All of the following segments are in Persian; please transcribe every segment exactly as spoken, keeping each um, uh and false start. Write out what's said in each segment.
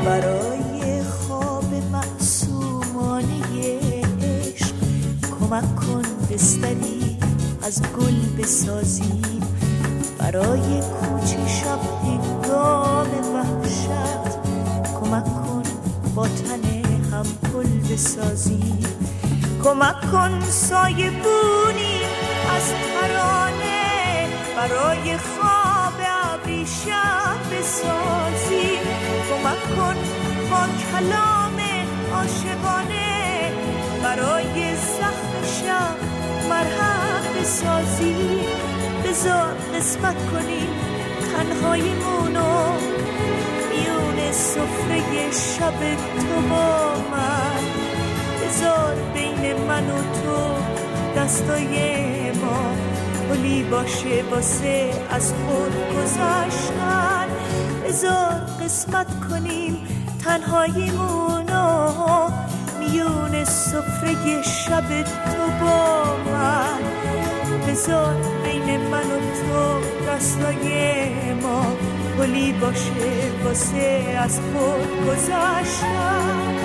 برای خواب معصومانه عشق کمک کن بستری از گل بسازیم، برای کوچه شب هنگام وحشت کمک کن با تن هم پل بسازیم، کمک کن سایه بونی از ترانه برای خواب ابری شب بسازیم، کمک کن با کلام عاشقانه برای زخم شب مرهم بسازیم، بذار قسمت کنیم تنهاییمونو میون سفره شب تو با من، بذار بین من و تو دستای ما پلی باشه واسه از خود گذشتن، بذار قسمت کنیم تنهاییمونو میون سفره شب تو با من، بذار بین من و تو دستای ما پلی باشه واسه از خود گذشتن.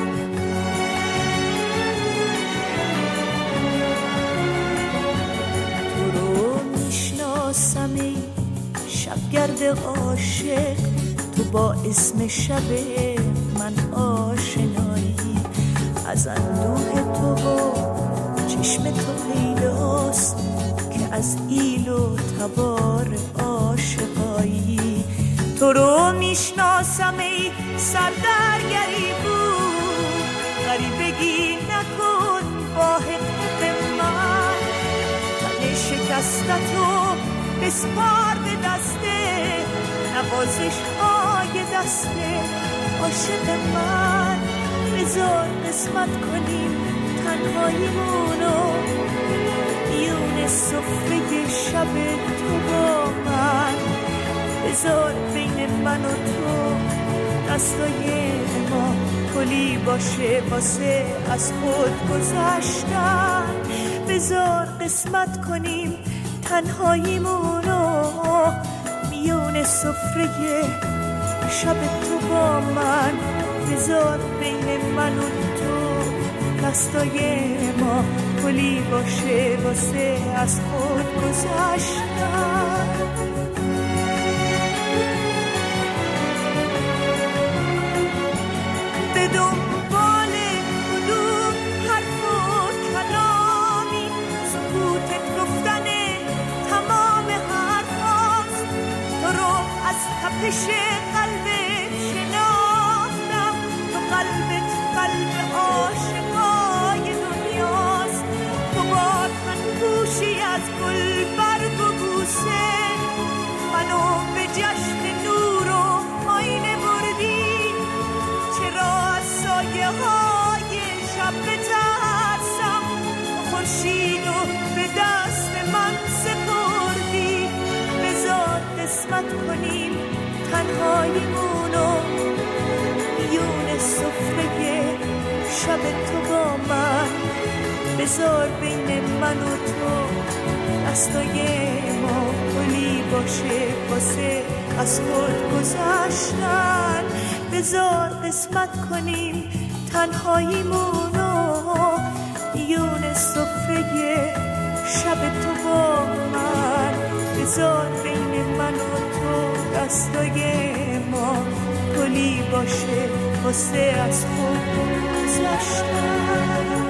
تو رو میشناسم ای شبگرد عاشق، تو با اسم شب من آشنایی، از اندوه تو و چشم تو پیداست که از ایل و تبار عاشقایی، تو رو میشناسم ای سردرگری بود، غریبگی نکن با حقوق من، تن شکستتو بسپار به دسته نوازش های دسته عاشق من، بذار قسمت کنیم تنهاییمونو میون سفره شب تو با من، بذار بین من و تو دستای ما پلی باشه واسه از خود گذشتن، بذار قسمت کنیم تنهاییمونو میون سفره شب تو با من، بذار بین من و تو دستای ما پلی باشه واسه از خود گذشتن. به دنبال کدوم حرف و کلامی سکوتت گفتن تمام حرفاست، تو رو از تپش قلبت شناختم، تو قلبت قلب عاشقای دنیاست، تو با تن پوشی از گل برگ و بوسه منو به جشن نور و آینه بردی، چرا از سایه های شب بترسم، خورشید و به دست من سپردی، بذار قسمت کنیم تنهاییمونو میون سفره شب تو با من، بذار بین من و تو دستای ما پلی باشه واسه از خود گذشتن، بذار قسمت کنیم تنهاییمونو میون سفره شب تو با من، بذار بین من و تو دستای ما پلی باشه واسه از خود گذشتن.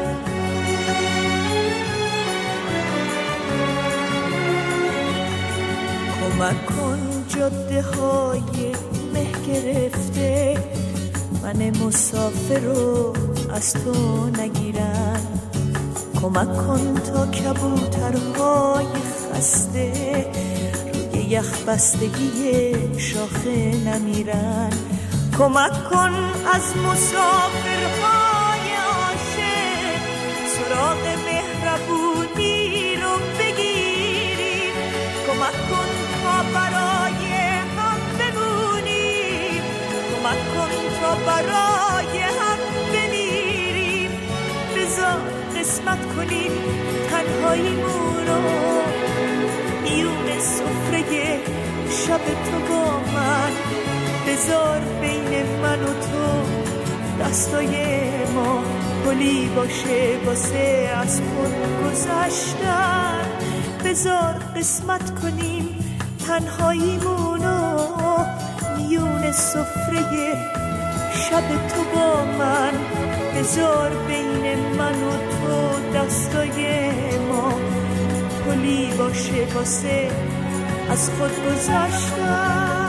کمک کن جاده های مه گرفته من مسافر رو از تو نگیرن، کمک کن تا کبوترهای خسته روی یخ بستگی شاخه نمیرن، کمک کن از مسافرهای عاشق سراغ مهربونی رو بگیریم، کمک کن تا برای هم بمونیم، کمک کن تا برای هم بمیریم، بذار قسمت کنیم تنهاییمون رو میون سفره شب تو با من، بذار بین من و تو دستای ما پلی باشه واسه از خود گذشتن. بذار قسمت کنیم تنهاییمونو میون سفره شب تو با من. بذار بین من و تو دستای ما پلی باشه واسه از خود گذشتن.